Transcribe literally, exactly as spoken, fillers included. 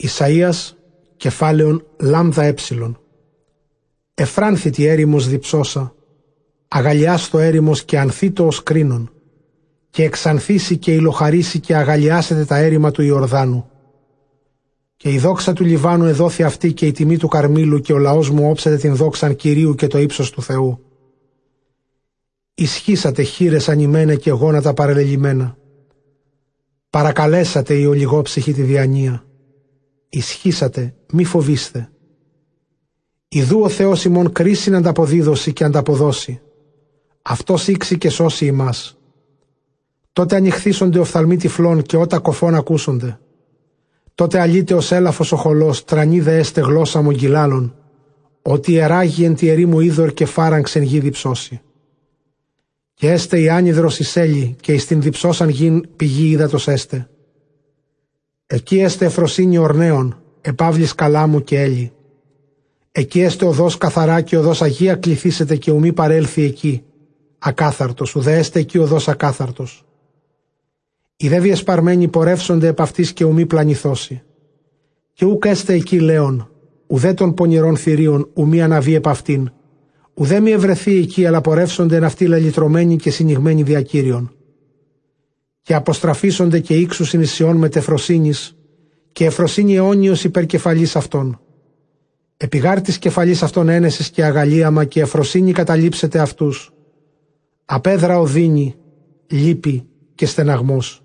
Ισαΐας, κεφάλαιον λάμδα έψιλον. Εφράνθητη έρημος διψώσα, αγαλιάστο έρημος και ανθήτω ως κρίνον, και εξανθήσει και υλοχαρίσει και αγαλιάσετε τα έρημα του Ιορδάνου. Και η δόξα του Λιβάνου εδόθη αυτή και η τιμή του Καρμήλου, και ο λαός μου όψεται την δόξαν Κυρίου και το ύψος του Θεού. Ισχύσατε χείλες ανημένε και γόνατα παρελελειμμένα. Παρακαλέσατε η ολιγόψυχη τη διανία. Ισχύσατε, μη φοβήστε. Ιδού ο Θεός ημών κρίσιν ανταποδίδωση και ανταποδώσει. Αυτός ήξει και σώσει ημάς. Τότε ανοιχθήσονται οφθαλμοί τυφλών και ότα κοφών ακούσονται. Τότε αλείται ως έλαφος ο χολός, τρανή δε έστε γλώσσα μογγυλάλων, ότι εράγει εν τη ερήμου είδωρ και φάραγξεν γη διψώσει. Και έστε η άνυδρος εις έλη, και εις την διψώσαν γην πηγή ύδατος έστε. Εκεί έστε εφροσύνη ορνέων, επαύλης καλάμου και έλη. Εκεί έστε οδός καθαρά και οδός αγία κληθήσετε και ουμή παρέλθει εκεί, ακάθαρτος, ουδέ έστε εκεί οδός ακάθαρτος. Οι δε διεσπαρμένοι πορεύσονται επ' αυτής και ουμή πλανηθώσει. Και ούκ έστε εκεί λέον, ουδέ των πονηρών θηρίων ουμή αναβεί επ' αυτήν, ουδέ μη ευρεθεί εκεί, αλλά πορεύσονται εν αυτή λελυτρωμένοι και συνηγμένοι δια Κύριον. Και αποστραφίσονται και ήξους νησιών με τεφροσύνης, και εφροσύνη αιώνιος υπερκεφαλής αυτών. Επιγάρ της κεφαλής αυτών ένεσης και αγαλίαμα, και εφροσύνη καταλήψετε αυτούς. Απέδρα οδύνη, λύπη και στεναγμός.